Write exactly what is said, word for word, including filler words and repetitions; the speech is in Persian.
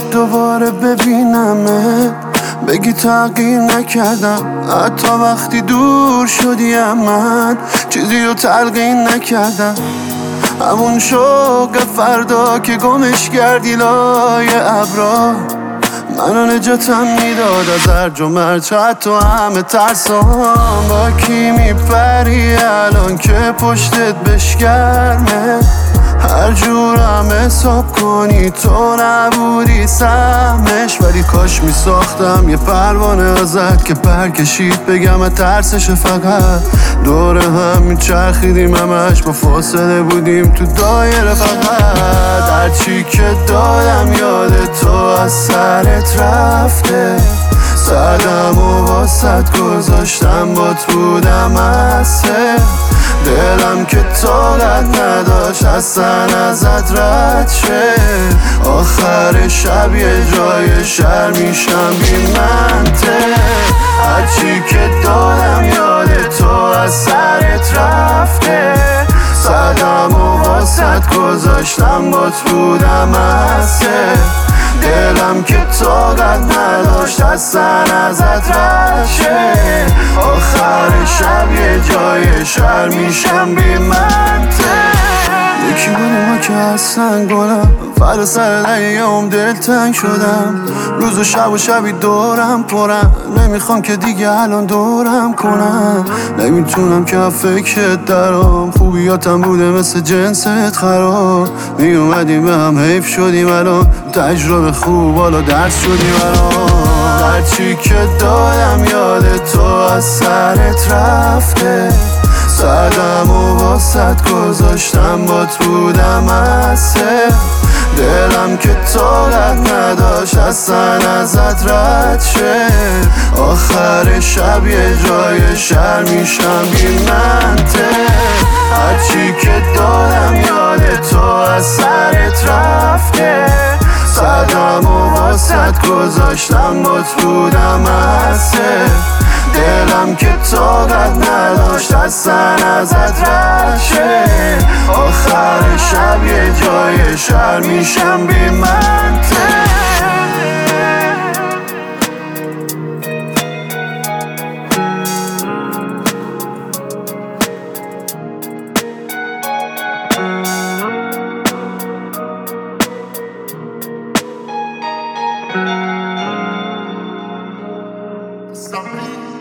دوباره ببینمت، بگی تغییر نکردم حتی وقتی دور شدی. من چیزی رو تلقین نکردم، همون شوق فردا که گمش کردی لای ابرا. منو نجاتم میداد از هرج و مرج، حتی همه ترسام. با کی میپری الان که پشتت بشگرمه؟ هر جورم حساب کنی تو نبودی سهمش. ولی کاش میساختم یه پروانه ازت که برکشید بگم ترسش. فقط دور هم میچرخیدیم همش، با فاصله بودیم تو دایره. فقط هرچی که دادم یاد تو از سرت رفته، زدم و واسط گذاشتم بات بودم هسته. دلم که طاقت نداشت اصلا ازت رد شه. آخر شب یه جای شهر میشم بی منطق. هرچی که دادم یاد تو از سرت رفته، زدم و واسط گذاشتم بات بودم هسته. دلم که طاقت نداشت اصلا ازت رد شه. آخر شب یه جای شهر میشم بی منطق. یکی بودی ما که اصلا گلم، فرد سر دریام دلتنگ شدم. روز و شب و شبی دورم پرم، نمیخوام که دیگه الان دورم کنم. نمیتونم که فکرت درام، خوبیاتم بوده مثل جنست خراب. میومدیم به هم حیف شدیم الان، تجربه خوب حالا درس شدیم الان. هرچی که دادم یاد تو از سرت رفته، زدم و واسط گذاشتم بات بودم هسته. دلم که طاقت نداشت اصلا ازت رد شه. آخر شب یه جای شهر میشم بی منطق. هرچی که دادم یاد تو از سرت رفته، زدم و واسط گذاشتم بات بودم هسته. دلم که طاقت نداشت اصلا ازت رد شه. آخر شب یه جای شهر میشم بی منطق. Something